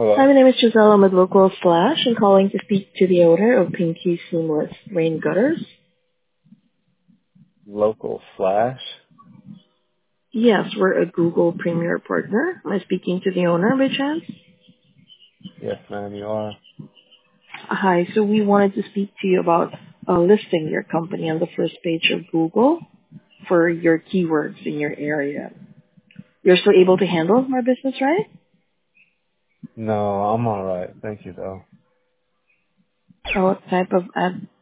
Hi, Hello? my name is Giselle. I'm with Local Slash. I'm calling to speak to the owner of Pinky Seamless Rain Gutters. Local Flash? Yes, we're a Google Premier partner. Am I speaking to the owner by chance? Yes, ma'am, you are. Hi, so we wanted to speak to you about listing your company on the first page of Google for your keywords in your area. You're still able to handle my business, right? No, I'm alright. Thank you, though. What type of ad